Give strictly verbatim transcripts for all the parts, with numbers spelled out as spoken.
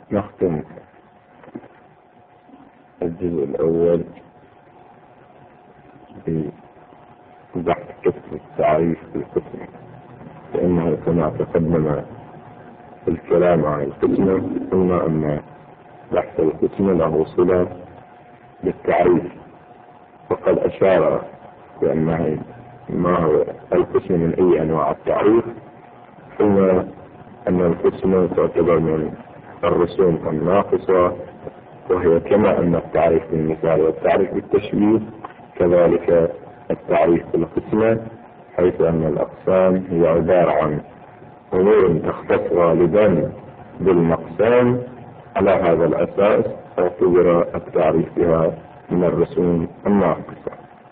نختم الجزء الأول ببحث قسم التعريف بالقسم، لأنه كما تقدم الكلام عن القسم قلنا أن بحث القسم له صلة بالتعريف، وقد أشار بأنه ما هو القسم من أي أنواع التعريف. قلنا أن القسم تعتبر من الرسوم الناقصة، وهي كما أن التعريف بالمثال والتعريف بالتشبيه كذلك التعريف بالقسمة، حيث أن الأقسام هي عبارة عن أمور تختص غالبا بالمقسام. على هذا الأساس اعتبر التعريف بها من الرسوم الناقصة.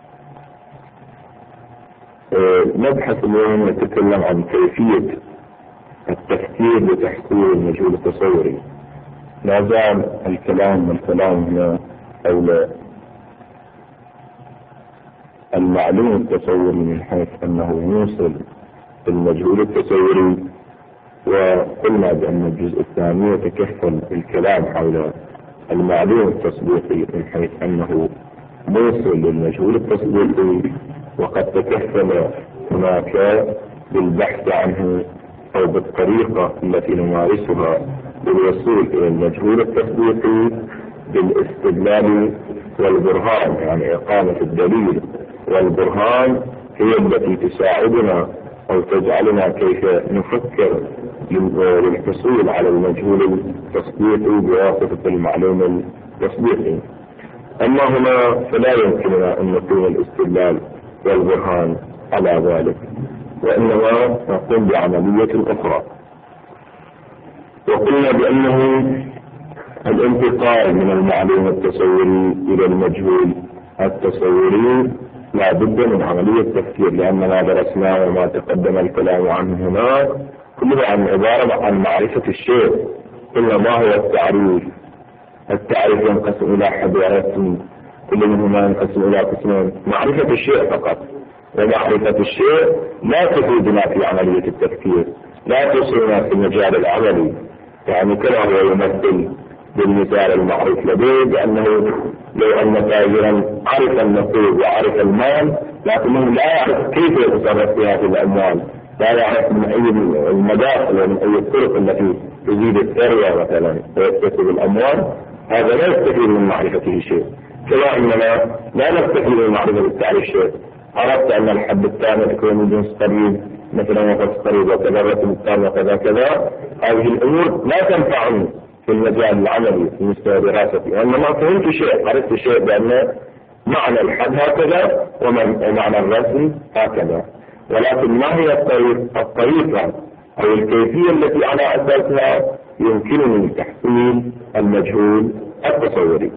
نبحث اليوم نتكلم عن كيفية التفكير بتحصيل المجهول التصوري. لا زال الكلام والكلام هنا حول المعلوم التصوري من حيث أنه يوصل المجهول التصوري، وقلنا بأن الجزء الثاني يتكفل الكلام حول المعلوم التسبيقي من حيث أنه موصل للمجهول التسبيقي، وقد تكفل هناك بالبحث عنه أو بالطريقة التي نمارسها للوصول إلى المجهول التسبيقي بالاستدلال والبرهان، يعني إقامة الدليل والبرهان هي التي تساعدنا أو تجعلنا كيف نفكر للحصول على المجهول التسبيقي بواسطة المعلوم التسبيقي. أما هنا فلا يمكننا أن نقوم الاستدلال والبرهان على ذلك، وإنما نقوم بعملية أخرى. وقلنا بأنه الانتقال من المعلوم التصوري إلى المجهول التصوري لا بد من عملية تفكير، لأن ما درسناه وما تقدم الكلام عنه هناك كله عن عبارة عن معرفة الشيء. قلنا ما هو التعريف؟ التعريف ينقسم إلى حدوات، كل منهما ينقسم إلى قسمين: معرفة الشيء فقط، ومعرفة الشيء لا تفيدنا في عملية التفكير، لا توصلنا في المجال العملي. يعني كما هو يمثل بالمثال المعروف لديه بأنه لو أن تاجرا عرف النقود وعرف المال، لكنه لا يعرف كيف يتصرف في هذه الأموال، لا يعرف من أي المداخل ومن أي الطرق التي تزيد الثروة مثلا ويكتسب الأموال، هذا لا يستفيد من معرفته شيء. كما أننا لا نستفيد من معرفة التعريف شيء. عرفت أن الحد الثاني تكون من جنس قريب مثلا وقت قريب وكذا، الرسم الثاني وكذا كذا، هذه الأمور لا تنفعني في المجال العملي في مستوى دراستي، وإنما فهمت شيء، عرفت شيء بأن معنى الحد هكذا ومعنى الرسم هكذا، ولكن ما هي الطريقة أو الكيفية التي على أساسها يمكنني تحصيل المجهول التصوري؟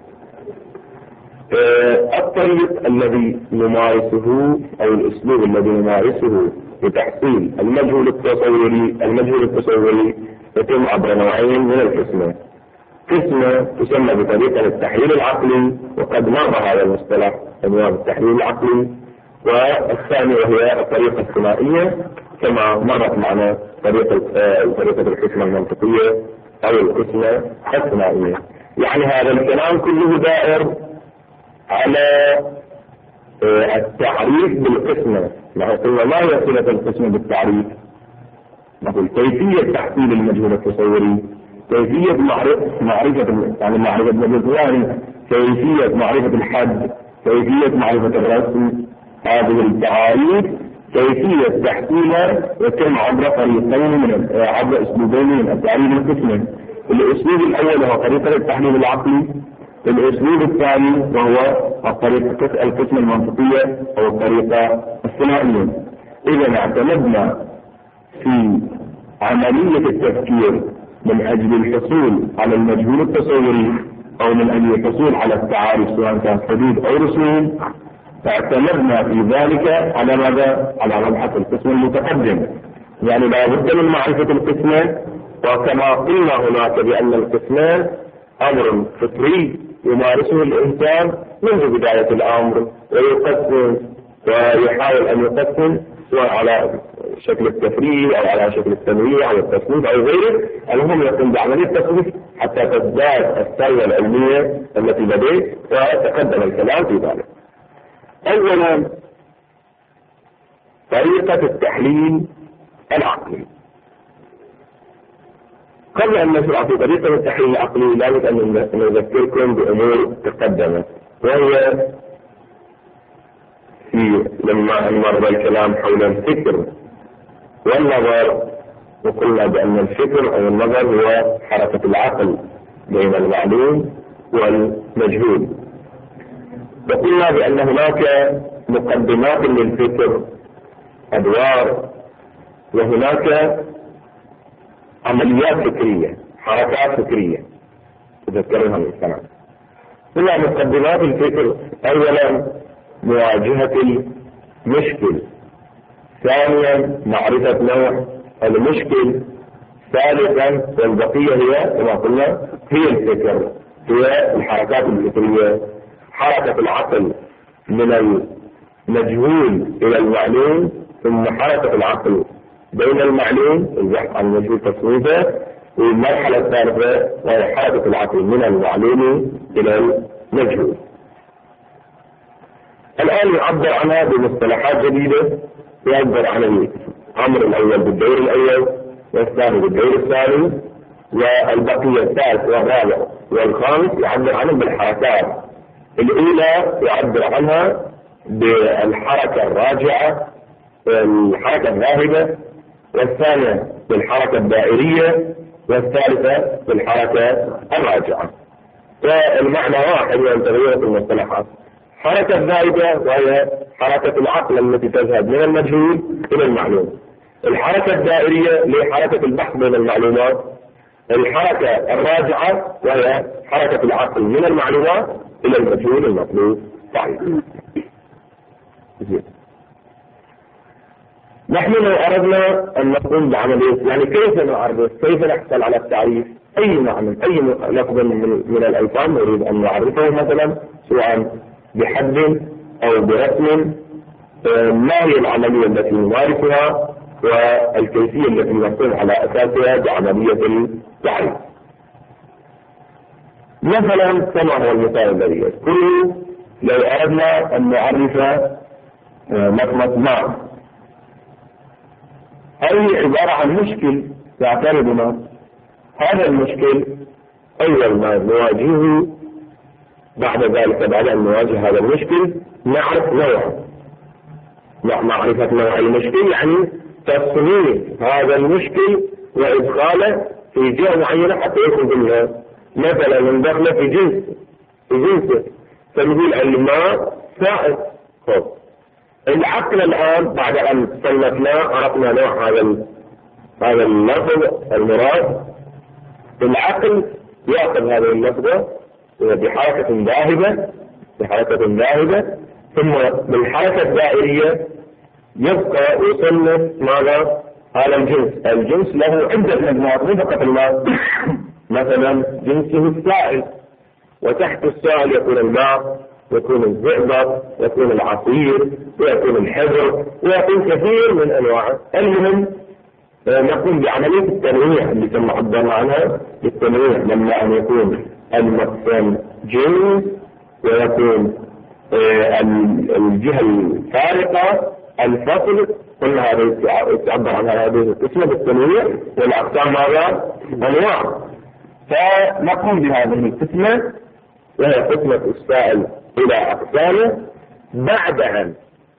الطريق الذي نمارسه أو الأسلوب الذي نمارسه لتحصيل المجهول التصوري المجهول التصوري يتم عبر نوعين من القسمة. قسمة تسمى بطريقة التحليل العقلي، وقد مر هذا المصطلح عنوان التحليل العقلي، والثانية وهي الطريقة الثنائية كما مرت معنا طريقة طريقة القسمة المنطقية أو القسمة الثنائية. يعني هذا الكلام كله دائر على التعريف بالقسمة. قلنا ما هي صلة القسمة بالتعريف؟ نقول كيفية تحصيل المجهول التصوري، كيفية معرفة معرفة يعني معرفة المجهول، كيفية معرفة الحد، كيفية معرفة الرسم. هذه التعاريف كيفية تحصيلها يتم عبر طريقين من عبر اسلوبين من التعريف القسمي. الاسلوب الاول هو طريقة التحليل العقلي، الاسلوب الثاني وهو الطريقة القسمة المنطقية او الطريقة الثنائية. اذا اعتمدنا في عملية التفكير من اجل الحصول على المجهول التصوري او من اجل الحصول على التعارف سواء كانت حدود او رسوم، اعتمدنا في ذلك على ماذا؟ على مبحث القسم المتقدم. يعني لا بد من معرفة القسمة، وكما قلنا هناك بأن القسمة أمر فطري يمارسه الإنسان منذ بداية الأمر، ويقسم ويحاول أن يقسم سواء على شكل التفريغ أو على شكل التنويع أو التصنيف أو غيره. المهم يقوم بعملية تصنيف حتى تزداد الثروة العلمية التي لديه، وتقدم الكلام في ذلك. أولا طريقة التحليل العقلي. قبل أن نشرع في طريقة التحليل العقلي لابد أن نذكركم بأمور تقدمت، وهي في لما مر الكلام حول الفكر والنظر، وقلنا بأن الفكر أو النظر هو حركة العقل بين المعلوم والمجهول، وقلنا بأن هناك مقدمات للفكر، أدوار، وهناك عمليات فكرية، حركات فكرية تذكرها الإنسان. هنا مقدمات الفكر: أولا مواجهة المشكل، ثانيا معرفة نوع المشكل، ثالثا والبقية هي كما قلنا هي الفكر، هي الحركات الفكرية، حركة العقل من المجهول إلى المعلوم، ثم حركة العقل بين المعلوم البحث عن المجهول تصنيفه، والمرحلة الثالثة وهي حركة العقل من المعلوم إلى المجهول. الآن يعبر عنها بمصطلحات جديدة، يعبر عن الأمر الأول بالدور الأول، والثاني بالدور الثاني، والبقية الثالث والرابع والخامس يعبر عنهم بالحركات. الأولى يعبر عنها بالحركة الراجعة، الحركة الذاهبة، والثانية بالحركة الدائرية، والثالثة بالحركة الراجعة. والمعنى واحد وان تغيرت المصطلحات. حركة الذاهبة وهي حركة العقل التي تذهب من المجهول إلى المعلوم. الحركة الدائرية لحركة البحث بين المعلومات. الحركة الراجعة وهي حركة العقل من المعلومات إلى المجهول المطلوب. صحيح. نحن لو أردنا أن نقوم بعملية، يعني كيف نعرف، كيف نحصل على التعريف أي معنى، أي لفظ من, من الألفاظ نريد أن نعرفه مثلا، سواء بحد أو برسم، ما هي العملية التي نمارسها والكيفية التي نقوم على أساسها بعملية التعريف. مثلا كما هو المثال الذي يذكره، لو أردنا أن نعرف مطمس ماء، أي عبارة عن مشكل يعترضنا. هذا المشكل أول ما نواجهه، بعد ذلك بعد أن نواجه هذا المشكل نعرف نوعه. معرفة نوع المشكل يعني تصنيف هذا المشكل وإدخاله في جهة معينة حتى يكون منها، مثلا من دخله في جنس في جنسه، فنقول الماء سائل. خب العقل الآن بعد أن صنفناه عرفنا نوع هذا هذا اللفظ المراد، العقل يأخذ هذه اللفظة بحركة ذاهبة بحركة ذاهبة ثم بالحركة الدائرية يبقى يصنف ماذا؟ هذا الجنس. الجنس له عدة مجموعات مو فقط الماء. مثلا جنسه السائل، وتحت السائل يكون الماء، يكون الزئبق، يكون العصير، ويكون الحبر، ويكون كثير من انواعه. المهم نقوم بعملية التنويع اللي تم عبرنا عنها بالتنويع، لما ان يكون المقسم جنس ويكون الجهة الفارقة الفصل، قلنا هذا يتعبر عن هذه القسمة بالتنويع، والأقسام ماذا؟ أنواع. فنقوم بهذه القسمة وهي قسمة السائل إلى أقسامه. بعد أن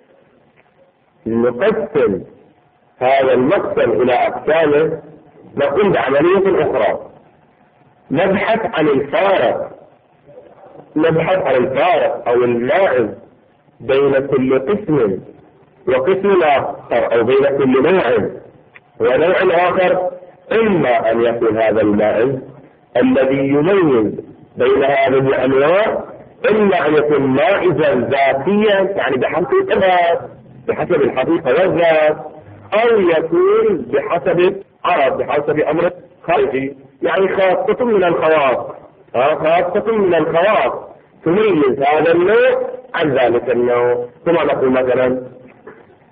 نقسم هذا المقسم إلى أقسامه نقوم بعملية أخرى، نبحث عن الفارق نبحث عن الفارق أو الماعز بين كل قسم وقسم آخر، أو بين كل نوع ونوع آخر. إما أن يكون هذا الماعز الذي يميز بين هذه الأنواع، إما أن يكون ماعزا ذاتيا يعني بحسب الذات بحسب الحقيقة والذات، أو يكون بحسب عرض بحسب أمر خارجي، يعني خاصة من الخواص خاصة من الخواص تميز هذا النوع عن ذلك النوع. ثم نقول مثلا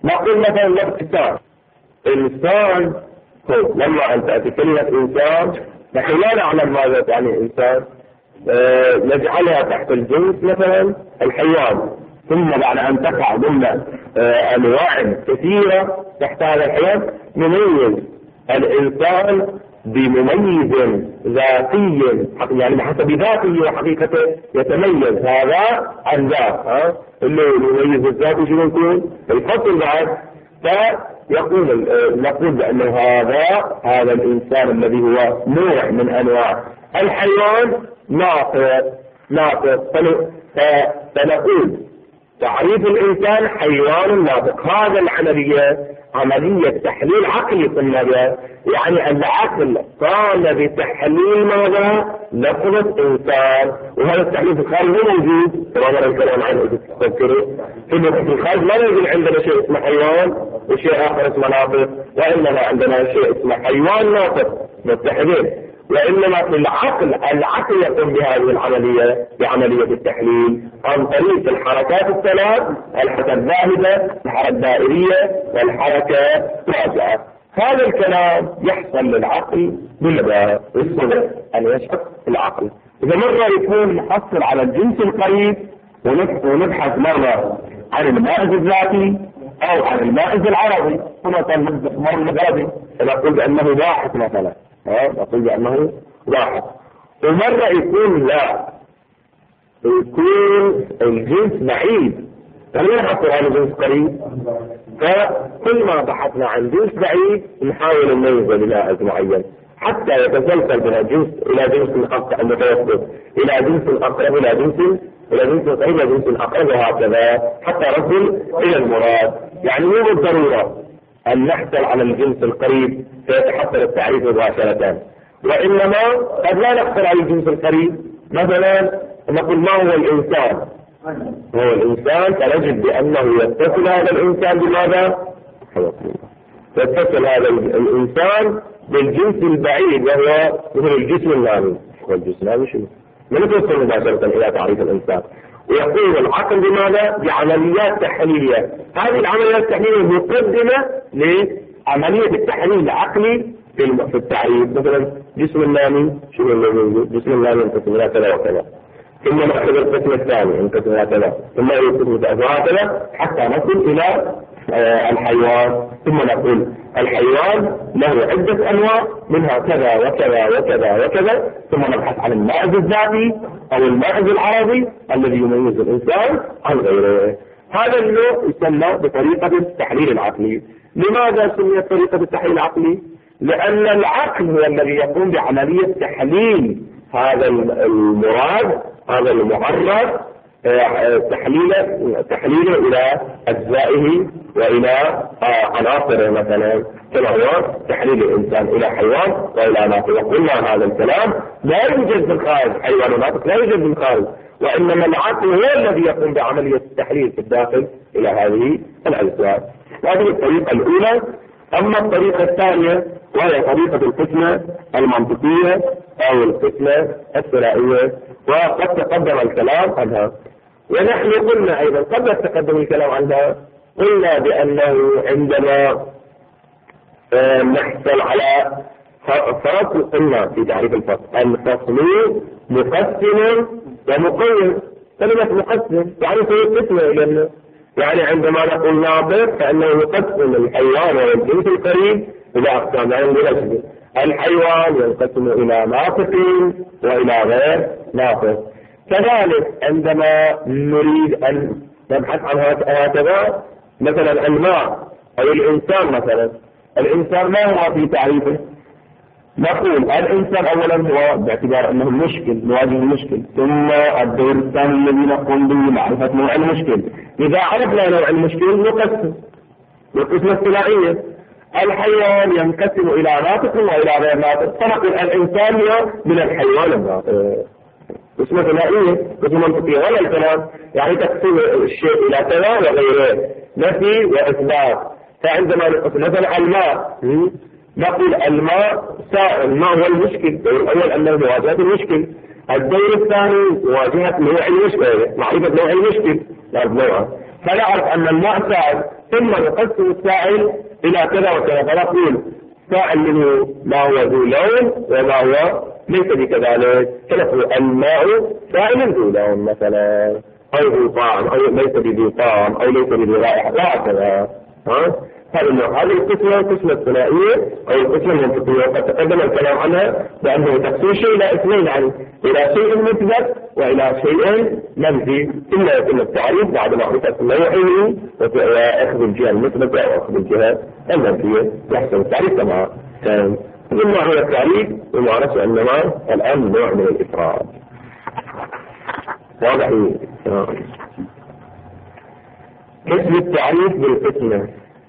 نقول مثلا الإنسان إنسان لما أن تأتي كلمة إنسان نحن لا نعلم ماذا تعني إنسان، أه نجعلها تحت الجنس مثلا الحيوان، ثم بعد أن تقع ضمن أه أنواع كثيرة تحت هذا الحيوان نميز الإنسان بمميز ذاتي، يعني بحسب ذاته وحقيقته يتميز هذا عن ذاك. ها اللي يميز الذات شنو يكون الفصل بعد، فيقول نقول بأن هذا هذا الإنسان الذي هو نوع من أنواع الحيوان ناطق ناطق فنقول تعريف الإنسان حيوان ناطق. هذا العملية عملية تحليل عقلي قلنا بها، يعني العقل قام بتحليل ماذا؟ لفظة إنسان، وهذا التحليل في الخارج مو موجود طبعا الكلام عنه تذكروا في الخارج لا يوجد عندنا شيء اسمه حيوان وشيء آخر اسمه ناطق، وإنما عندنا شيء اسمه حيوان ناطق متحدين، وإنما في العقل العقل يقوم بهذه العملية بعملية التحليل عن طريق الحركات الثلاث، الحركة الذاهبة الحركة الدائرية والحركة الراجعة. هذا الكلام يحصل للعقل بالباب والصدق أن يشعر العقل. إذا مرة يكون محصل على الجنس القريب ونبحث مرة عن المائز الذاتي أو عن المائز العربي، هنا مرة العربي نقول بأنه واحد مثلا، نقول بأنه واحد، ومرة يكون لا يكون الجنس بعيد، فلا نحصل على جنس قريب، فكل ما بحثنا عن جنس بعيد نحاول نميزه لمائز معين حتى يتسلسل من الجنس إلى جنس المتوسط إلى جنس الأقرب إلى جنس إلى جنس القريب إلى جنس الأقرب وهكذا حتى نصل إلى المراد. يعني مو بالضرورة أن نحصل على الجنس القريب فيتحصل التعريف مباشرة، وإنما قد لا نحصل على الجنس القريب. مثلا نقول ما هو الإنسان؟ هو الإنسان فنجد بأنه يتصل هذا الإنسان بماذا؟ يتصل هذا الإنسان بالجنس البعيد وهو مثل الجسم النامي. والجسم النامي شنو؟ ما نتوصل مباشرة إلى تعريف الإنسان. ويقول العقل بماذا؟ بعمليات تحليلية. هذه العمليات التحليلية مقدمة لعملية التحليل العقلي في التعريف. مثلا جسم النامي شنو اللي موجود؟ جسم النامي ينقسم إلى كذا وكذا، ثم نأخذ القسم الثاني ينقسم إلى كذا، ثم ينقسم إلى كذا حتى نصل إلى الحيوان. ثم نقول الحيوان له عدة أنواع منها كذا وكذا وكذا وكذا، ثم نبحث عن المائز الذاتي أو المائز العربي الذي يميز الإنسان عن غيره. هذا النوع يسمى بطريقة التحليل العقلي. لماذا سميت طريقة التحليل العقلي؟ لأن العقل هو الذي يقوم بعملية تحليل هذا المراد هذا المعرض تحليله تحليله إلى أجزائه وإلى عناصره، مثلا كما هو تحليل الإنسان إلى حيوان وإلى ناطق. قلنا هذا الكلام لا يوجد في الخارج، حيوان وناطق لا يوجد في الخارج، وإنما العقل هو الذي يقوم بعملية التحليل في الداخل إلى هذه الأجزاء. هذه الطريقة الأولى. أما الطريقة الثانية وهي طريقة القسمة المنطقية أو القسمة الثنائية، وقد تقدم الكلام عنها، ونحن قلنا أيضا قبل تقدم الكلام عنها قلنا بأنه عندما نحصل على فصل، قلنا في تعريف الفصل الفصل مقسم ومقيم. كلمة مقسم يعني في قسمة لأنه يعني عندما نقول ناطق فإنه يقسم الحيوان والجنس القريب إلى أقسام. يعني الحيوان ينقسم إلى ناطق وإلى غير ناطق. كذلك عندما نريد أن نبحث عن هكذا مثلا الماء أو الإنسان، مثلا الإنسان ما هو في تعريفه؟ نقول الإنسان أولا هو باعتبار أنه المشكل نواجه المشكل، ثم الدور الثاني الذي نقوم به معرفة نوع المشكل. إذا عرفنا نوع المشكل نقسم القسمة الثنائية. الحيوان ينقسم إلى ناطق وإلى غير ناطق، فنقول الإنسان هو من الحيوان الناطق. قسمة ثنائية قسمة منطقية ولا الكلام يعني تقسيم الشيء إلى كذا وغيره، نفي وإثبات. فعندما نقسم مثلا الماء نقول الماء سائل، الماء هو المشكل. الدور الأول أنه مواجهة المشكل، الدور الثاني مواجهة نوع المشكل، معرفة نوع المشكل لا نوعه. فنعرف أن المعتاد ثم يقسم السائل إلى كذا وكذا، فنقول سائل منه ما هو ذو لون وما هو ليس بكذلك، فنقول الماء سائل ذو لون مثلا، أو ذو طعم، أو ليس بذو طعم، أو ليس بذو رائحة، وهكذا. هذه القسمة القسمة الثنائية أو القسمة المنطقية، وقد تقدم الكلام عنها بأنه تقسيم شيء إلى اثنين، يعني إلى شيء مثبت وإلى شيء منفي، ثم يتم التعريف بعد معرفة نوعه وأخذ الجهة المثبتة أو أخذ الجهة المنفية يحصل التعريف كما كان. ثم هو التعريف ومعرفة أنما الآن نوع من الإفراد. واضح؟ قسم التعريف بالقسمة،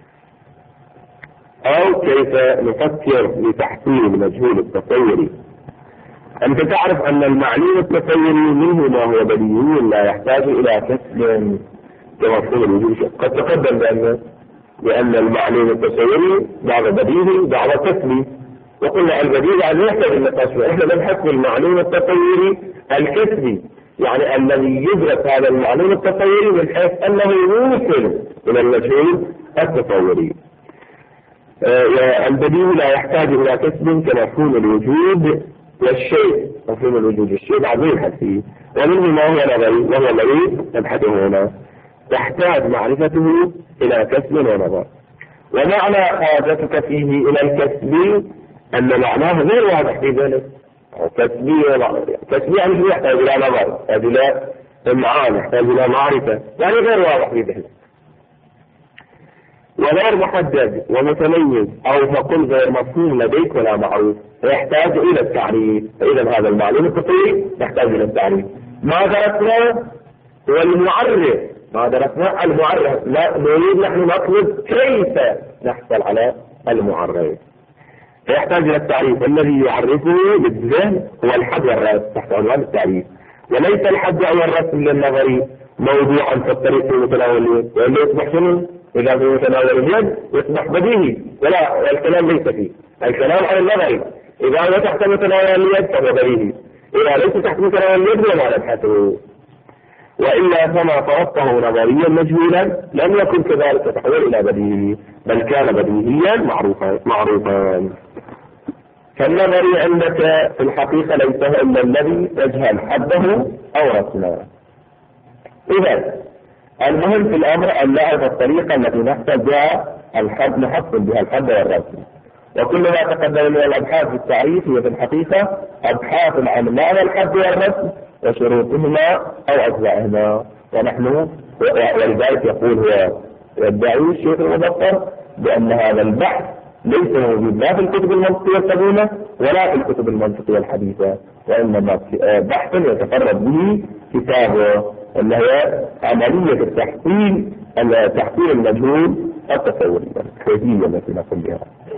أو كيف نفكر لتحصيل المجهول التصوري. أنت تعرف أن المعلوم التصوري منه ما هو بديهي لا يحتاج إلى كسب كمفهوم الوجود. قد تقدم بأن لأن المعلوم التصوري بعض بديهي بعض كسبي، وقلنا البديهي لا يحتاج إلى كسب. إحنا نبحث في المعلوم التصوري الكسبي، يعني الذي يدرك هذا المعلوم التصوري من حيث أنه يوصل إلى المجهول التصوري. آه البديهي لا يحتاج إلى كسب كمفهوم الوجود والشيء. مفهوم الوجود والشيء بعض يبحث فيه، ومنه ما هو نظري وهو الذي نبحثه هنا، تحتاج معرفته إلى كسب ونظر. ومعنى حاجتك فيه إلى الكسب أن معناه غير واضح في ذلك. كسبي كسبي يعني شو يحتاج إلى نظر، يحتاج إلى إمعان، يحتاج إلى معرفة، يعني غير واضح في ذلك، وغير محدد ومتميز، أو فقل غير مفهوم لديك ولا معروف، يحتاج إلى التعريف. فإذا هذا المعلوم التصوري يحتاج إلى التعريف. ما درسنا هو المعرف، ما درسنا المعرف، لا نريد نحن نطلب كيف نحصل على المعرف، فيحتاج إلى التعريف. الذي يعرفه بالذهن هو الحد والرسم تحت عنوان التعريف، وليس الحد أو الرسم للنظري موضوعا في الطريق في متناول اليد، وإلا يصبح شنو؟ إذا في متناول اليد يصبح بديهي، ولا الكلام ليس فيه. الكلام عن النظري، إذا هو تحت متناول اليد فهو بديهي، إذا ليس تحت متناول اليد فلا نبحثه. وإلا فما فرضته نظريا مجهولا لم يكن كذلك تحول إلى بديهي، بل كان بديهيا معروفا معروفا. فالنظري عندك في الحقيقة ليس هو إلا الذي تجهل حده أو رسمه. إذا المهم في الأمر أن نعرف الطريقة التي نحصل بها الحد، نحصل بها الحد والرسم. وكل ما تقدم من الأبحاث في التعريف هي في الحقيقة أبحاث عن معنى الحد والرسم وشروطهما أو أجزائهما. ونحن ولذلك يقول هو يدعي الشيخ المظفر بأن هذا البحث ليس موجود لا في الكتب المنطقية القديمة ولا في الكتب المنطقية الحديثة، وإنما بحث يتفرد به كتابه اللي هي عملية التحصيل تحصيل المجهول التصوري الكيفية التي نقوم بها.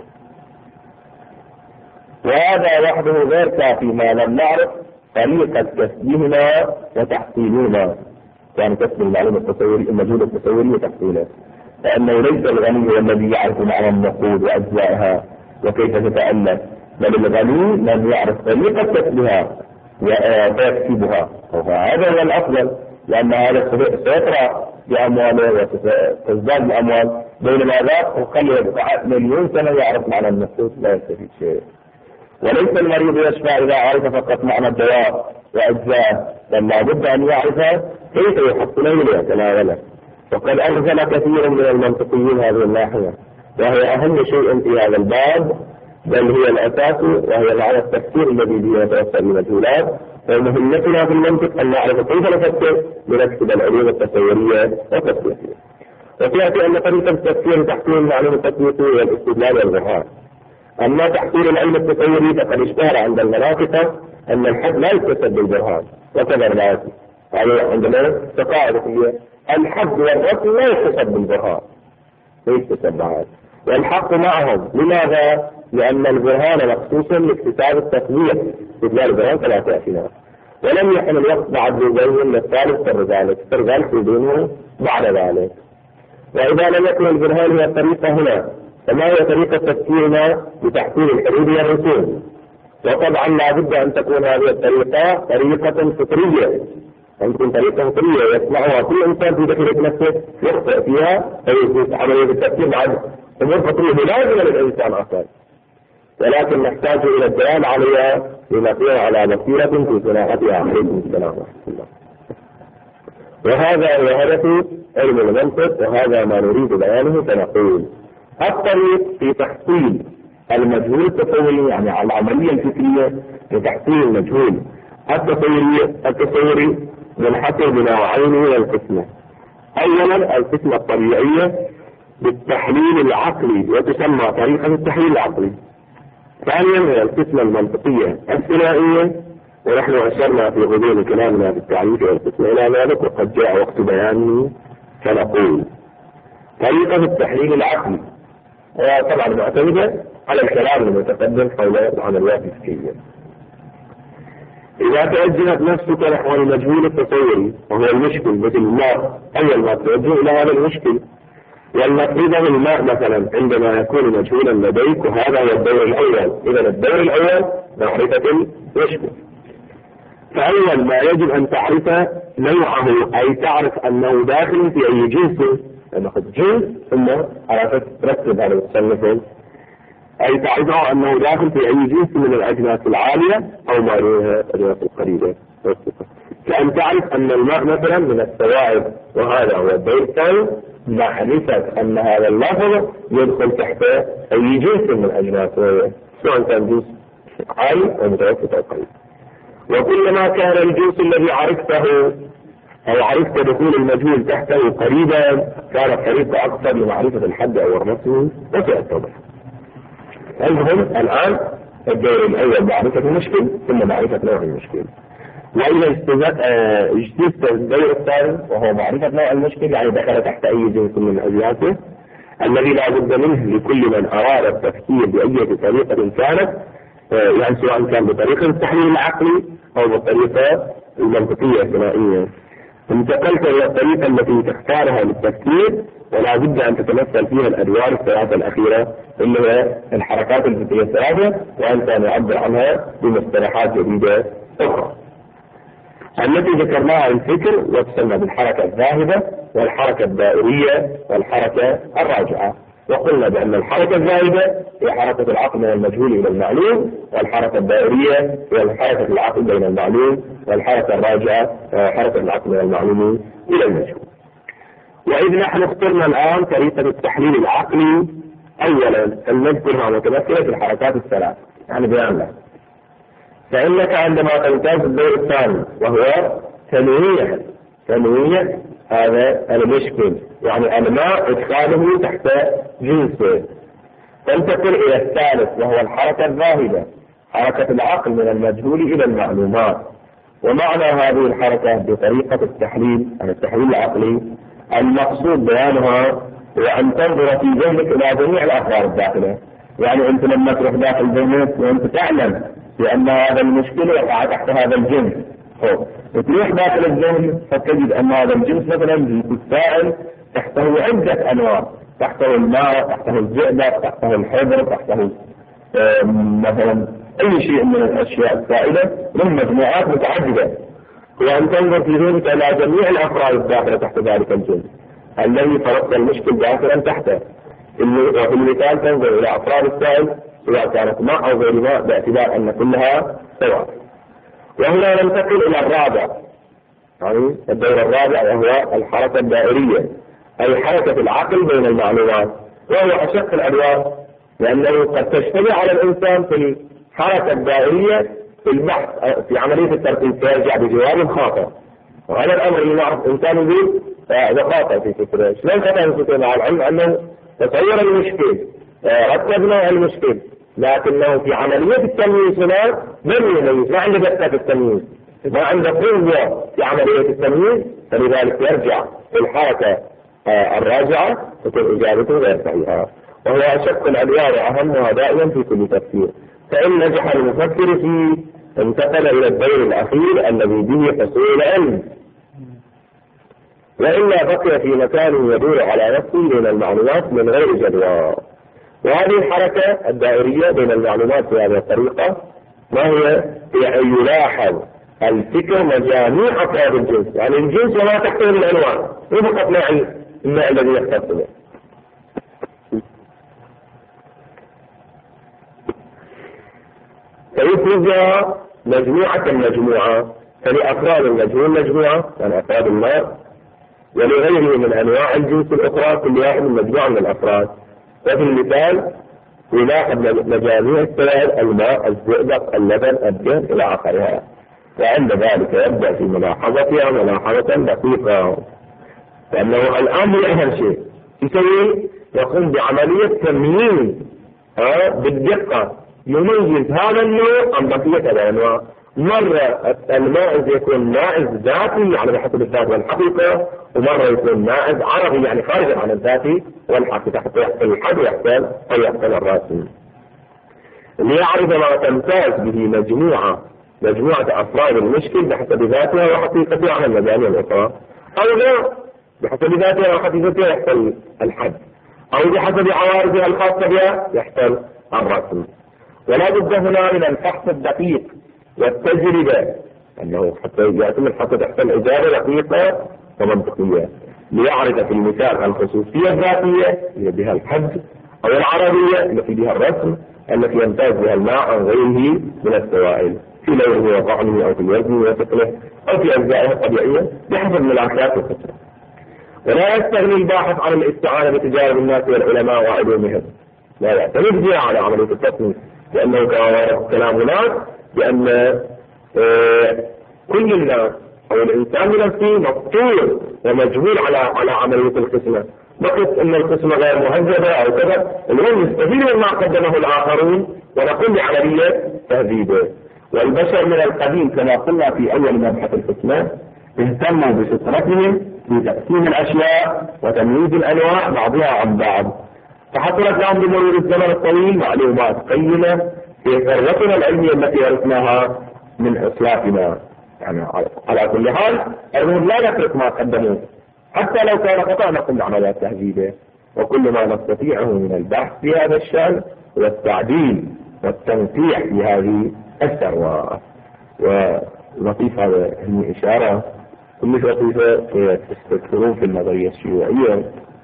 وهذا وحده غير كافي ما لم نعرف طريقة كسبهما وتحصيلهما، يعني كسب المعلومة التصوري المجهول التصوري وتحصيله، لأنه ليس الغني هو الذي يعرف معنى النقود وأجزائها وكيف تتألف، بل الغني من يعرف طريقة كسبها ويكسبها، وهذا هو الأفضل، لأن هذا سيطرع بأمواله وتزداد بأموال، بينما ذاك وخلي مليون سنة يعرف معنى النقود لا يستفيد شيء. وليس المريض يشفى إذا عرف فقط معنى الدواء وأجزاءه، بل لابد أن يعرف كيف يحصله ويتناوله. وقد أغفل كثير من المنطقيين هذه الناحية، وهي أهم شيء في هذا الباب، بل هي الأساس، وهي معنى التفسير الذي به يتوصل للمجهولات. ومهمتنا في المنطق أن نعرف كيف نفكر لنكتب العلوم التصورية والتفسيرية. وتأتي أن طريقة التفسير تحصيل المعلومة التسويقية هي الاستدلال والبرهان. أما تحصيل العلم التصوري فقد اشتهر عند المناطق أن الحد لا يكتسب بالبرهان، وكذا الناس يعني عندنا تقاعد هي الحد والرسم لا يكتسب بالبرهان، لا يكتسب بعد، والحق معهم. لماذا؟ لأن البرهان مخصوص لاكتساب التسويق، استدلال البرهان فلا تأتينا، ولم يحن الوقت بعد بينهم للثالث سر ذلك، سر ذلك يبينه بعد ذلك. وإذا لم يكن البرهان هي الطريقة هنا، فما هي طريقة تفكيرنا بتحصيل الحدود والرسوم؟ وطبعا لا بد أن تكون هذه الطريقة طريقة فطرية، أن تكون طريقة فطرية يسمعها كل إنسان في داخل نفسه يخطئ فيها أو في عملية التفكير بعد أمور فطرية ملازمة للإنسان أصلا، ولكن نحتاج إلى الدلالة عليها لنكون على بصيرة في صناعتها. عليكم السلام ورحمة الله. وهذا هو هدف علم المنطق، وهذا ما نريد بيانه. فنقول الطريق في تحصيل المجهول التصوري، يعني على العملية الفكرية لتحصيل المجهول التصوري التصوري منحصر بنوعين من القسمة. أولا القسمة الطبيعية بالتحليل العقلي وتسمى طريقة التحليل العقلي. ثانيا هي القسمة المنطقية الثنائية، ونحن أشرنا في غضون كلامنا في التعريف والقسمة إلى ذلك، وقد جاء وقت بيانه. فنقول طريقة التحليل العقلي وطبعا معتمدة على الكلام المتقدم حول العمليات الفكرية. إذا توجهت نفسك نحو المجهول التصوري وهو المشكل مثل الماء، أول ما توجه إلى هذا المشكل، ولنفرضه الماء مثلا عندما يكون مجهولا لديك، وهذا هو الدور الأول. إذا الدور الأول معرفة المشكل. فأول ما يجب أن تعرف نوعه، أي تعرف أنه داخل في أي جنس، نأخذ جنس ثم عرفت ترتب على التصنفين، أي تعرفه أنه داخل في أي جنس من الأجناس العالية أو ما دونها الأجناس القليلة. كأن تعرف أن الماء مثلا من السوائل، وهذا هو الدور الثاني، معرفة أن هذا اللفظ يدخل تحت أي جنس من الأجناس، سواء كان جنس عالي أو متوسط أو قليل. وكلما كان الجنس الذي عرفته أو عرفت دخول المجهول تحته قريبا، كانت طريقة أكثر لمعرفة الحد أو ورمته وسيتضح. المهم الآن الدور الأول معرفة المشكل ثم معرفة نوع المشكل. وإذا اجتزت الدور الثاني وهو معرفة نوع المشكل، يعني دخل تحت أي جنس من أجناسه الذي لا بد منه لكل من أراد التفكير بأي طريقة كانت، يعني سواء كان بطريقة التحليل العقلي أو بالطريقة المنطقية الثنائية. انتقلت إلى الطريقة التي تختارها للتفكير، ولا بد أن تتمثل فيها الأدوار الثلاثة الأخيرة اللي هي الحركات الفكرية الثلاثة، وأنت نعبر عنها بمصطلحات جديدة أخرى التي ذكرناها الفكر، وتسمى بالحركة الذاهبة والحركة الدائرية والحركة الراجعة. وقلنا بأن الحركة الذاهبة هي حركة العقل من المجهول إلى المعلوم، والحركة الدائرية هي حركة العقل بين المعلوم، والحركة الراجعة حركة العقل من المعلوم إلى المجهول. وإذ نحن اخترنا الآن طريقة التحليل العقلي، أولا نذكرها متمثلة في الحركات الثلاث، يعني بيان لها. فإنك عندما تمتاز الدور الثاني وهو تنويع تنويع هذا المشكل، يعني الماء إدخاله تحت جنسه، تنتقل إلى الثالث وهو الحركة الذاهبة، حركة العقل من المجهول إلى المعلومات. ومعنى هذه الحركة بطريقة التحليل، يعني التحليل العقلي، المقصود بيانها هو أن تنظر في ذهنك إلى جميع الأفكار الداخلة. يعني أنت لما تروح داخل ذهنك وأنت تعلم بأن هذا المشكلة يقع تحت هذا الجنس، تروح داخل الذهن فتجد أن هذا الجنس مثلا جنس السائل تحته عدة أنواع، تحته الماء، تحته الزئبق، تحته الحبر، تحته مثلا أي شيء من الأشياء السائلة من مجموعات متعددة. وأن تنظر في ذهنك إلى جميع الأفراد الداخلة تحت ذلك الجنس الذي فرضت المشكل داخلا تحته. وفي المثال تنظر إلى أفراد السائل سواء كانت ماء أو غير ماء باعتبار أن كلها سواء. وهنا ننتقل إلى الرابع، يعني الدور الرابع وهو الحركة الدائرية، أي حركة العقل بين المعلومات، وهو أشق الأدوار، لأنه قد تشتبه على الإنسان في الحركة الدائرية في البحث في عملية الترتيب فيرجع بجواب خاطئ، وهذا الأمر اللي يعرف إنسان يقول وقاطع في فكرة. شلون قطع في فكرة؟ مع العلم أنه تصور المشكل، رتبنا المشكل، لكنه في عملية التمييز هنا لم يميز، ما عنده دقة في التمييز، ما عنده قوة في عملية التمييز، فلذلك يرجع الحركة الراجعة تكون إجابته غير صحيحة. وهو أشق الأدوار وأهمها دائما في كل تفكير. فإن نجح المفكر فيه انتقل إلى الدور الأخير الذي به حصول العلم، وإلا بقي في مكان يدور على نفسه من المعلومات من غير جدوى. وهذه الحركة الدائرية بين المعلومات بهذه الطريقة ما هي؟ هي أن يلاحظ الفكر وجميع أفراد الجنس، يعني الجنس وما تحته من الأنواع، مو فقط نوع الماء الذي يختص به. فيفرز مجموعة مجموعة، فلأفراد المجهول مجموعة يعني أفراد الماء، ولغيره من أنواع الجنس الأخرى كل واحد من مجموعة من الأفراد. وفي المثال يلاحظ مجاميع السوائل الماء، الزئبق، اللبن، الدهن إلى آخرها. وعند ذلك يبدأ في ملاحظتها ملاحظة دقيقة، لأنه الآن هي أهم شيء يسوي، يقوم بعملية تمييز بالدقة، يميز هذا النوع عن بقية الأنواع. مرة المائز يكون مائز ذاتي يعني بحسب الذات والحقيقة، ومرة يكون مائز عرضي يعني خارج عن الذاتي والحقيقة، حتى يحصل الحد ويحصل أو يحصل الرسم. ليعرف ما تمتاز به مجموعة مجموعة أفراد المشكل بحسب ذاتها وحقيقتها عن المجاميع الأخرى، أو لا بحسب ذاتها وحقيقتها يحصل الحد، أو بحسب عوارضها الخاصة بها يحصل الرسم. ولا بد هنا من الفحص الدقيق والتجربة، أنه حتى يتم حتى تحصل إجابة دقيقة ومنطقية، ليعرف في المثال الخصوصية الذاتية اللي بها الحد، أو العربية التي بها الرسم التي يمتاز بها الماء عن غيره من السوائل في لونه وطعمه أو في وزنه وشكله أو في أجزائه الطبيعية بحسب ملاحظات الفكرة. ولا يستغني الباحث عن الاستعانة بتجارب الناس والعلماء وعلومهم، لا يعتمد بها على عملية التصنيف، لأنه كلام هناك بأن آه كل الناس أو الإنسان بنفسه مفطور ومجبول على على عملية القسمة، بقيت أن القسمة غير مهذبة أو كذا، المهم نستفيد مما قدمه الآخرون ونقوم بعملية تهذيبه. والبشر من القديم كما قلنا في أول مبحث القسمة اهتموا بفطرتهم في تقسيم الأشياء وتمييز الأنواع بعضها عن بعض، فحصلت لهم بمرور الزمن الطويل معلومات قيمة في ثروتنا العلمية التي ورثناها من أسلافنا. يعني على كل حال المهم لا نترك ما قدموه حتى لو كان خطأ، نقوم بعمليات تهذيبه، وكل ما نستطيعه من البحث في هذا الشأن والتعديل والتنقيح في هذه الثروات. ولطيف هذا هي إشارة كلش لطيفة تذكرون في النظرية الشيوعية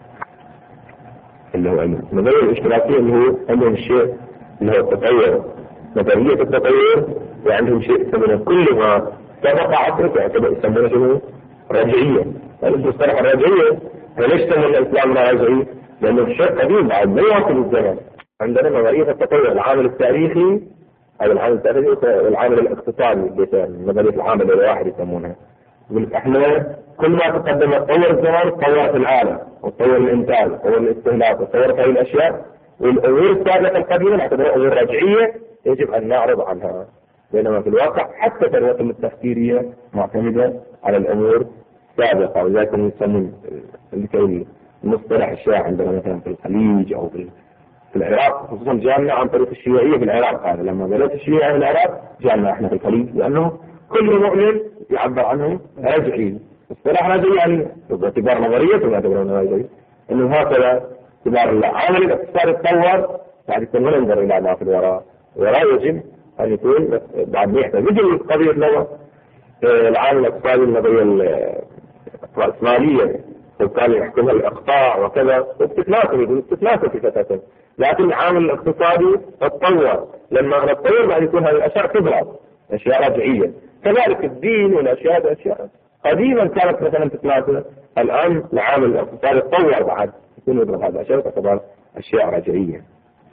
اللي هو النظرية الاشتراكية اللي هو عندهم الشيء اللي هو التطور، نظرية التطور، وعندهم شيء يسمونه كل ما سبق عصرك يعتبر يسمونه شنو؟ رجعية. المصطلح الرجعية فليش سموا الإسلام رجعي؟ لأنه الشيء قديم بعد ما يواصل الزمن. عندنا نظرية التطور العامل التاريخي أو العامل التاريخي والعامل الاقتصادي، نظرية العامل الواحد يسمونها. احنا كل ما تقدم تطور الزمان تطورت العالم وتطور الانتاج وتطور الاستهلاك وتطورت هذه الاشياء، والامور السابقه القديمه نعتبرها امور رجعيه يجب ان نعرض عنها، بينما في الواقع حتى ثروتنا التفكيريه معتمده على الامور السابقه. ولذلك يسمون المصطلح الشائع عندنا مثلا في الخليج او في في العراق، خصوصا جاءنا عن طريق الشيوعيه في العراق. هذا لما بدات الشيوعيه في العراق جاءنا احنا في الخليج، لانه كل مؤمن يعبر عنه رجعي. اصطلاح رجعي يعني باعتبار نظريه باعتبار نظريه انه هكذا باعتبار العامل الاقتصادي تطور، بعد كده ننظر الى ما في الوراء. وراء يجب ان يكون بعد ما يحتاج مثل قضيه لو العامل الاقتصادي النظريه الراسماليه وكان يحكمها الاقطاع وكذا، وبتتناسب بتتناسب في فتاة، لكن العامل الاقتصادي تطور، لما نتطور بعد يكون هذه الاشياء تبرز اشياء رجعيه. كذلك الدين والاشياء الاشياء قديما كانت مثلا تتناسب، الان العامل الاقتصادي تطور بعد يكون يبرز هذه الاشياء تعتبر اشياء رجعيه.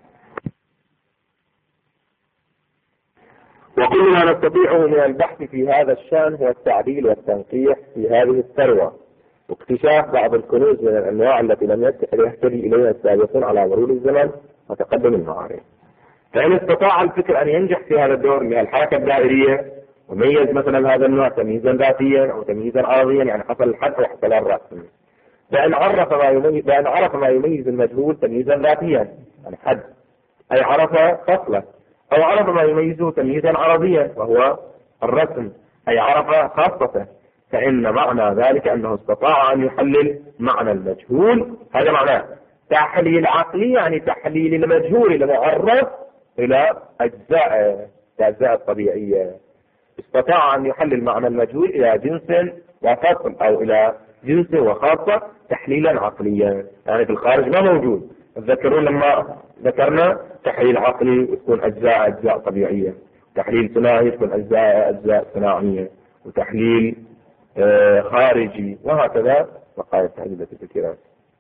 وكل ما نستطيعه من البحث في هذا الشأن هو التعديل والتنقيح في هذه الثروة، واكتشاف بعض الكنوز من الأنواع التي لم يهتدي إليها السابقون على مرور الزمن وتقدم المعارف. فإن استطاع الفكر أن ينجح في هذا الدور من الحركة الدائرية وميز مثلا هذا النوع تمييزا ذاتيا أو تمييزا عرضيا، يعني حصل الحد أو حصل الرسم. فإن عرف ما يميز فإن عرف ما يميز المجهول تمييزا ذاتيا يعني حد، أي عرف فصله، أو عرف ما يميزه تمييزا عرضيا وهو الرسم، أي عرف خاصته، فإن معنى ذلك أنه استطاع أن يحلل معنى المجهول. هذا معناه تحليل عقلي، يعني تحليل المجهول المعرف إلى أجزاء الأجزاء الطبيعية. استطاع أن يحلل معنى المجهول إلى جنس وفصل أو إلى جنس وخاصة تحليلا عقليا. يعني في الخارج ما موجود. تذكرون لما ذكرنا تحليل عقلي يكون أجزاء أجزاء طبيعية، تحليل صناعي يكون أجزاء أجزاء صناعية، وتحليل آه خارجي، وهكذا بقايا عدة الكلام.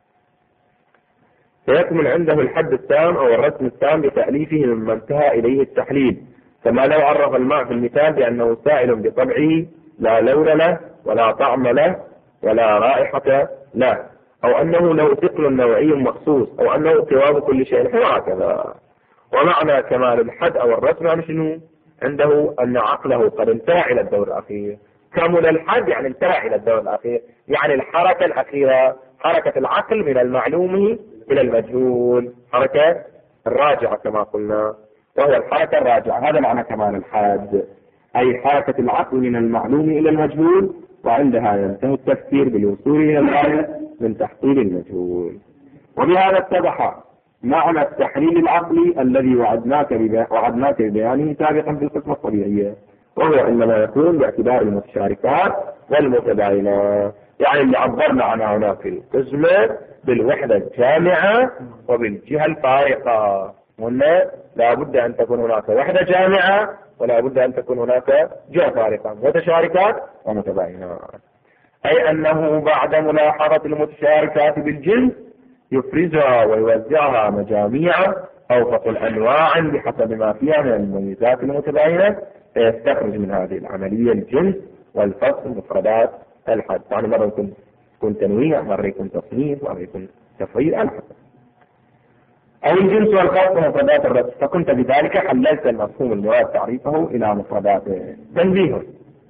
فيكمن عنده الحد التام أو الرسم التام بتأليفه مما انتهى إليه التحليل، كما لو عرف الماء في المثال بأنه سائل بطبعه لا لون له ولا طعم له ولا رائحة له، أو أنه له ثقل نوعي مخصوص، أو أنه قوام كل شيء، وهكذا. ومعنى كمال الحد أو الرسم يعني شنو؟ عنده أن عقله قد انتهى إلى الدور الأخير. كمل الحد يعني انتهى إلى الدور الأخير، يعني الحركة الأخيرة، حركة العقل من المعلوم إلى المجهول، حركة الراجعة كما قلنا، وهو الحركة الراجعة. هذا معنى كمال الحد، أي حركة العقل من المعلوم إلى المجهول، وعندها ينتهي التفكير بالوصول إلى الغاية من تحصيل المجهول. وبهذا اتضح معنى التحليل العقلي الذي وعدناك وعدناك ببيانه سابقا في القسمة الطبيعية، وهو إنما يكون باعتبار المتشاركات والمتباينات، يعني اللي عبرنا عنها هنا في القسمة بالوحدة الجامعة وبالجهة الفارقة. هنا لا بد أن تكون هناك وحدة جامعة ولا بد أن تكون هناك جهة فارقة، متشاركات ومتباينات. أي أنه بعد ملاحظة المتشاركات بالجنس يفرزها ويوزعها مجاميع أو فصل أنواع بحسب ما فيها من المميزات المتباينة، فيستخرج من هذه العملية الجنس والفصل مفردات الحد. يعني مرة يكون يكون تنويع، مرة يكون تصنيف، مرة يكون تفعيل الحد، أو الجنس والخاص مفردات الرسم. فكنت بذلك حللت المفهوم المراد تعريفه إلى مفرداته. تنبيه: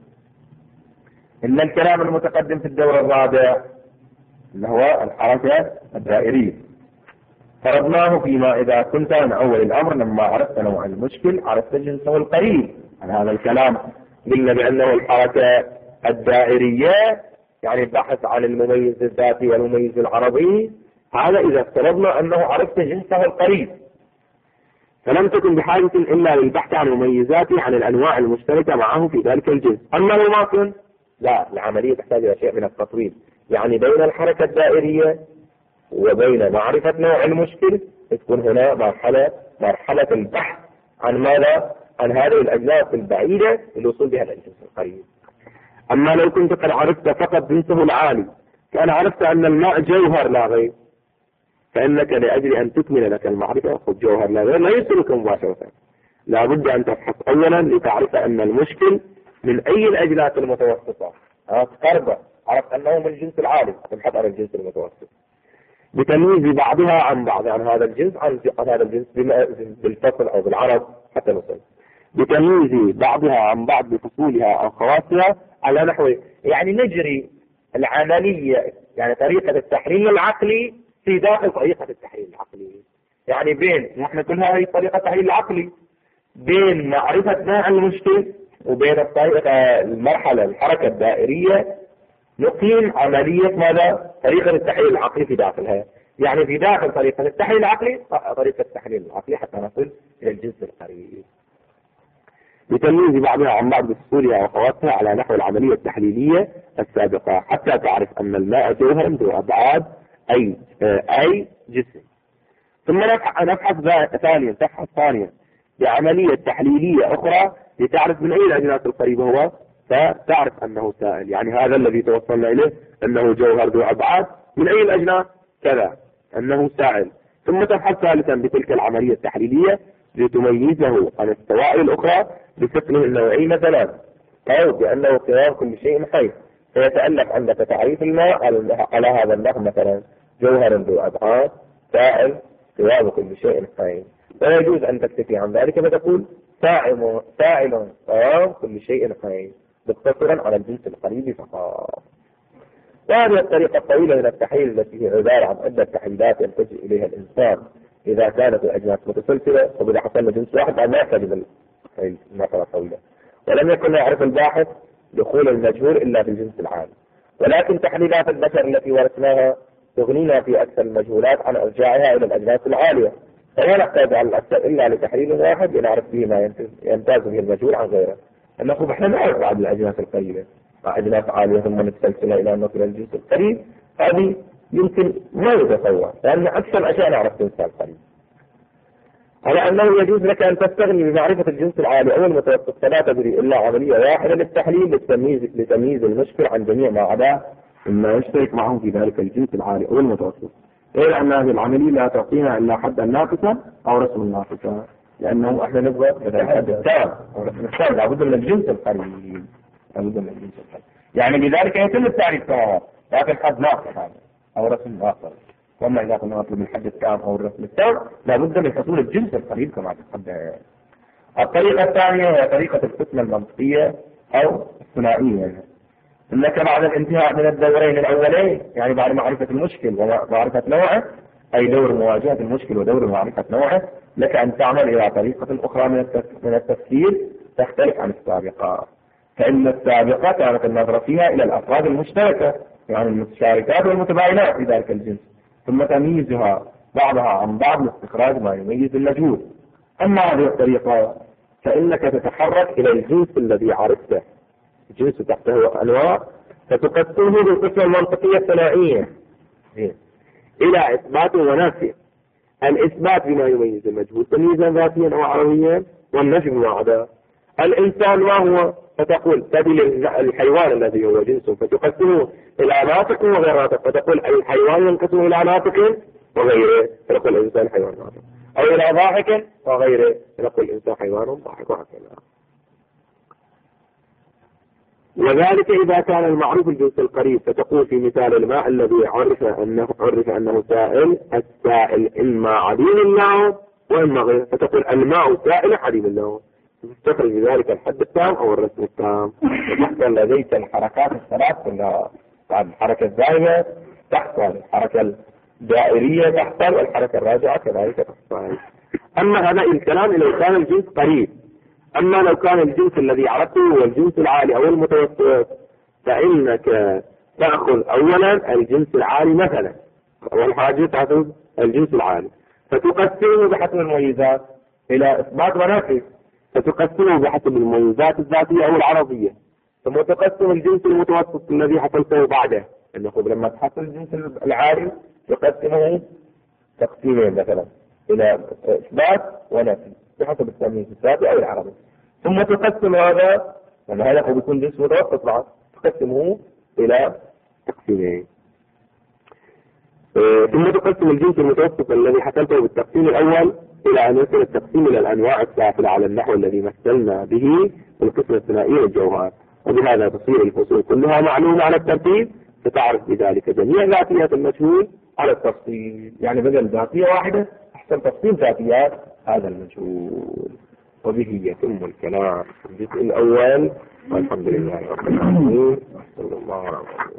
إن الكلام المتقدم في الدور الرابع اللي هو الحركة الدائرية فرضناه فيما إذا كنت من أول الأمر لما عرفت نوع المشكل عرفت جنسه القريب. عن هذا الكلام قلنا بأنه الحركة الدائرية يعني البحث عن المميز الذاتي والمميز العربي، هذا إذا افترضنا أنه عرفت جنسه القريب، فلم تكن بحاجة إلا للبحث عن مميزاته عن الأنواع المشتركة معه في ذلك الجنس. أما لو ما كن، لا، العملية تحتاج إلى شيء من التطويل، يعني بين الحركة الدائرية وبين معرفة نوع المشكل تكون هنا مرحلة مرحلة البحث عن ماذا؟ عن هذه الأجزاء البعيدة للوصول بها إلى الجنس القريب. أما لو كنت قد عرفت فقط جنسه العالي، كان عرفت أن الماء جوهر لا غير، فإنك لأجل أن تكمل لك المعرفة خذ جوهر لا غير لا يمكنك مباشرة، لا بد أن تبحث أولا لتعرف أن المشكل من أي الأجناس المتوسطة. تقرب عرفت أنه من الجنس العالي، تبحث عن الجنس المتوسط بتمييز بعضها عن بعض، عن هذا الجنس عن هذا الجنس بالفصل أو بالعرض حتى نصل، بتمييز بعضها عن بعض بفصولها أو خواصها على نحو، يعني نجري العملية، يعني طريقة التحليل العقلي في داخل طريقة التحليل العقلي، يعني بين نحن كلها هي طريقة التحليل العقلي، بين معرفة نوع المشكل وبين الطريقة المرحلة الحركة الدائرية نقيم عملية ماذا؟ طريقة التحليل العقلي في داخلها، يعني في داخل طريقة التحليل العقلي طريقة التحليل العقلي حتى نصل إلى الجنس القريب، بتمييز بعضها عن بعض بفصولها وخواصها على نحو العملية التحليلية السابقة، حتى تعرف أن الماء جوهر ذو أبعاد أي أي جسم. ثم نبحث ثانيا تبحث ثانيا بعملية تحليلية أخرى لتعرف من أي الأجناس القريبة هو، فتعرف أنه سائل، يعني هذا الذي توصلنا إليه أنه جوهر ذو أبعاد من أي الأجناس كذا أنه سائل. ثم تبحث ثالثا بتلك العملية التحليلية لتميزه عن السوائل الأخرى بثقله النوعي مثلا، أو بأنه قوام كل شيء حي، فيتألف عندك تعريف الماء على هذا النحو مثلا جوهر ذو أبعاد سائل قوام كل شيء حي، ولا يجوز أن تكتفي عن ذلك فتقول سائل سائل قوام كل شيء حي مقتصرا على الجنس القريب فقط. وهذه الطريقة الطويلة من التحليل التي هي عبارة عن عدة تحليلات يلتجئ إليها الإنسان إذا كانت الأجناس متسلسلة، وإذا حصلنا جنس واحد ما يحتاج المسألة الطويلة، ولم يكن يعرف الباحث دخول المجهول إلا في الجنس العام. ولكن تحليلات البشر التي ورثناها تغنينا في أكثر المجهولات عن إرجاعها إلى الأجناس العالية، فلا نحتاج على الأكثر إلا لتحليل واحد لنعرف به ما يمتاز به المجهول عن غيره. نقول احنا نعرف بعض الأجناس القريبة مع أجناس عالية ثم نتسلسل إلى أن نصل الجنس القريب، هذه يمكن ما يتصور، لأن أكثر الأشياء نعرف جنسها القريب. على أنه يجوز لك أن تستغني بمعرفة الجنس العالي أو المتوسط، فلا تجري إلا عملية واحدة للتحليل للتمييز لتمييز المشكل عن جميع ما عداه مما يشترك معه في ذلك الجنس العالي أو المتوسط، غير أن هذه العملية لا تعطينا إلا حدا ناقصا أو رسم ناقصا، لأنه احنا نبغى مثلا الحد التام أو رسم التام لابد من الجنس القريب، لابد من الجنس القريب، يعني بذلك يتم التعريف تماما، لكن حد ناقص هذا أو رسم ناقص. وأما إذا كنا نطلب الحد التام أو الرسم التام لابد من حصول الجنس القريب كما تقدم. الطريقة الثانية هي طريقة القسمة المنطقية أو الثنائية، إنك بعد الانتهاء من الدورين الأولين، يعني بعد معرفة المشكل ومعرفة نوعه، أي دور مواجهة المشكل ودور معرفة نوعه، لك أن تعمل إلى طريقة أخرى من التفكير تختلف عن السابقة، فإن السابقة كانت النظرة فيها إلى الأفراد المشتركة، يعني المتشاركات والمتباينات في ذلك الجنس، ثم تمييزها بعضها عن بعض لاستخراج ما يميز المجهول. أما هذه الطريقة فإنك تتحرك إلى الجنس الذي عرفته، الجنس تحته أنواع، فتقسمه بالقسمة المنطقية الثنائية إلى إثبات ونفي. الإثبات بما يميز المجهول تمييزا ذاتيا أو عربيا، والنفي بما عداه. الإنسان ما هو؟ فتقول تبي الحيوان الذي هو جنس فتقسمه إلى ناطق وغير ناطق، فتقول الحيوان ينقسم إلى ناطق وغيره، فتقول الإنسان حيوان ناطق، أو إلى ضاحك وغيره، فتقول الإنسان حيوان ضاحك، وهكذا. وذلك إذا كان المعروف الجنس القريب، فتقول في مثال الماء الذي عرف أنه عرف أنه سائل، السائل إما عديم اللون وإما غيره، فتقول الماء سائل عديم اللون، تستخرج بذلك الحد التام أو الرسم التام. وتحصل لديك الحركات الثلاث كلها، بعد الحركة الدائمة تحصل، الحركة الدائرية تحصل، الحركة الراجعة كذلك تحصل. أما هذا الكلام لو كان الجنس قريب. أما لو كان الجنس الذي عرفته هو الجنس العالي أو المتوسط، فإنك تأخذ أولا الجنس العالي مثلا، أول حاجة تأخذ الجنس العالي فتقسمه بحسب المميزات إلى إثبات ونفي، فتقسمه بحسب المميزات الذاتية أو العرضية، ثم تقسم الجنس المتوسط الذي حصلته بعده، أنه لما تحصل الجنس العالي تقسمه تقسيمين مثلا إلى إثبات ونفي بحسب التمييز الذاتي أو العرضي، ثم تقسم هذا، لأن هذا قد يكون جنس متوسط بعد، تقسمه إلى تقسيمين. اه ثم تقسم الجنس المتوسط الذي حصلته بالتقسيم الأول إلى أن يصل التقسيم إلى الأنواع السافلة على النحو الذي مثلنا به في القسمة الثنائية الجوهر، وبهذا تصير الفصول كلها معلومة على الترتيب، فتعرف بذلك جميع ذاتيات المجهول على التفصيل، يعني بدل ذاتية واحدة أحسن تفصيل ذاتيات هذا المجهول. وبه يتم الكلام في الجزء الأول، والحمد لله رب العالمين، صلى الله عليه وسلم.